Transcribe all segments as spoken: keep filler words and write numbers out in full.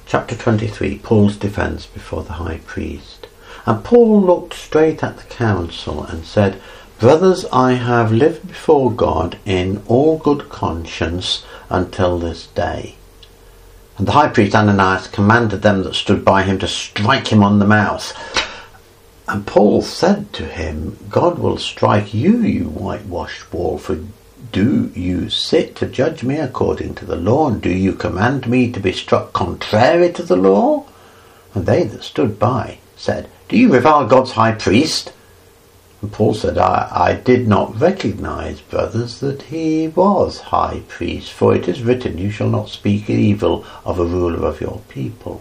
Chapter twenty-three. Paul's defence before the high priest. And Paul looked straight at the council and said, Brothers, I have lived before God in all good conscience until this day. And the high priest Ananias commanded them that stood by him to strike him on the mouth. And Paul said to him, God will strike you, you whitewashed wall, for do you sit to judge me according to the law, and do you command me to be struck contrary to the law? And they that stood by said, Do you revile God's high priest? And Paul said, I, I did not recognize, brothers, that he was high priest, for it is written, You shall not speak evil of a ruler of your people.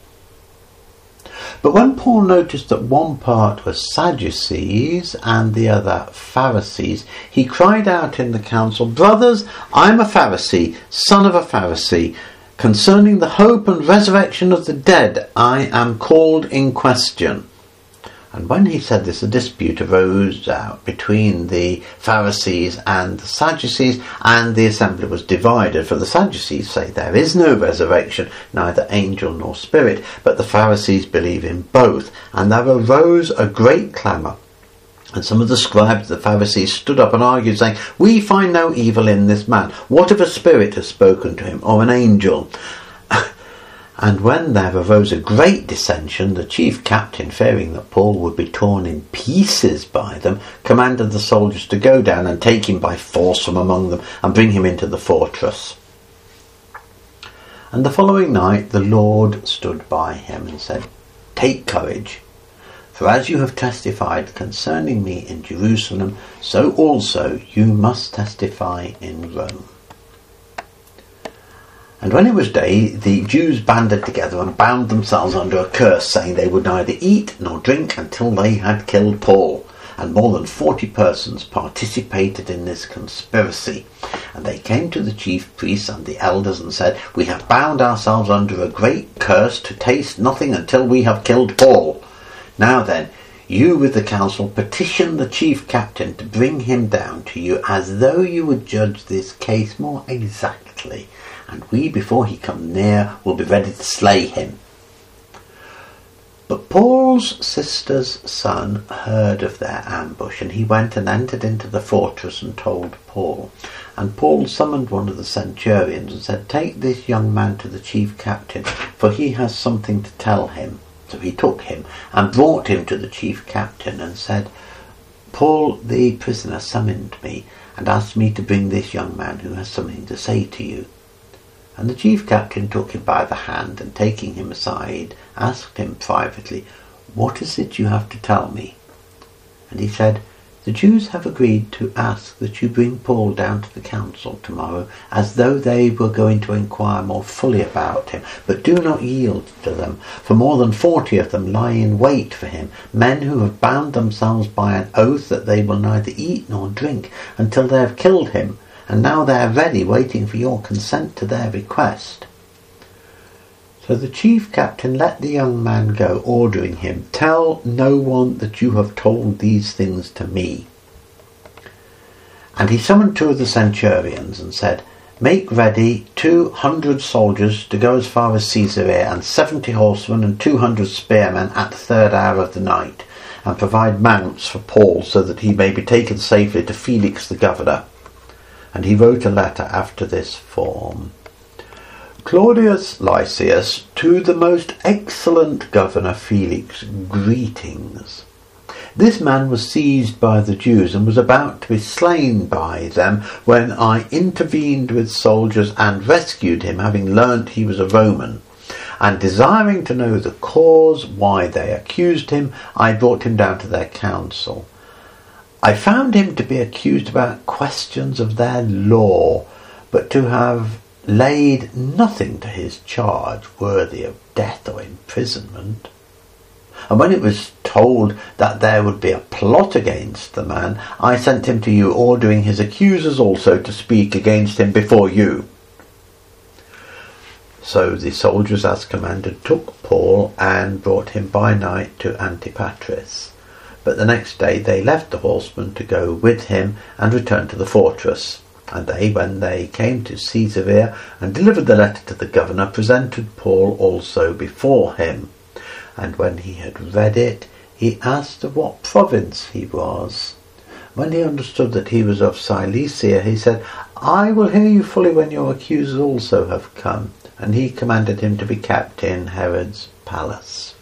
But when Paul noticed that one part was Sadducees and the other Pharisees, he cried out in the council, Brothers, I am a Pharisee, son of a Pharisee. Concerning the hope and resurrection of the dead, I am called in question. And when he said this, a dispute arose out between the Pharisees and the Sadducees, and the assembly was divided. For the Sadducees say there is no resurrection, neither angel nor spirit, but the Pharisees believe in both. And there arose a great clamour. And some of the scribes of the Pharisees stood up and argued, saying, We find no evil in this man. What if a spirit has spoken to him, or an angel? And when there arose a great dissension, the chief captain, fearing that Paul would be torn in pieces by them, commanded the soldiers to go down and take him by force from among them and bring him into the fortress. And the following night the Lord stood by him and said, Take courage, for as you have testified concerning me in Jerusalem, so also you must testify in Rome. And when it was day, the Jews banded together and bound themselves under a curse, saying they would neither eat nor drink until they had killed Paul. And more than forty persons participated in this conspiracy. And they came to the chief priests and the elders and said, We have bound ourselves under a great curse to taste nothing until we have killed Paul. Now then, you with the council petition the chief captain to bring him down to you, as though you would judge this case more exactly. And we, before he come near, will be ready to slay him. But Paul's sister's son heard of their ambush, and he went and entered into the fortress and told Paul. And Paul summoned one of the centurions and said, Take this young man to the chief captain, for he has something to tell him. So he took him and brought him to the chief captain and said, Paul the prisoner summoned me and asked me to bring this young man who has something to say to you. And the chief captain took him by the hand, and taking him aside, asked him privately, What is it you have to tell me? And he said, The Jews have agreed to ask that you bring Paul down to the council tomorrow, as though they were going to inquire more fully about him. But do not yield to them, for more than forty of them lie in wait for him, men who have bound themselves by an oath that they will neither eat nor drink until they have killed him. And now they are ready, waiting for your consent to their request. So the chief captain let the young man go, ordering him, Tell no one that you have told these things to me. And he summoned two of the centurions and said, Make ready two hundred soldiers to go as far as Caesarea, and seventy horsemen and two hundred spearmen at the third hour of the night, and provide mounts for Paul, so that he may be taken safely to Felix the governor. And he wrote a letter after this form. Claudius Lysias, to the most excellent governor Felix, greetings. This man was seized by the Jews and was about to be slain by them when I intervened with soldiers and rescued him, having learnt he was a Roman. And desiring to know the cause why they accused him, I brought him down to their council. I found him to be accused about questions of their law, but to have laid nothing to his charge worthy of death or imprisonment. And when it was told that there would be a plot against the man, I sent him to you, ordering his accusers also to speak against him before you. So the soldiers, as commanded, took Paul and brought him by night to Antipatris. But the next day they left the horsemen to go with him and returned to the fortress. And they, when they came to Caesarea and delivered the letter to the governor, presented Paul also before him. And when he had read it, he asked of what province he was. When he understood that he was of Cilicia, he said, I will hear you fully when your accusers also have come. And he commanded him to be kept in Herod's palace.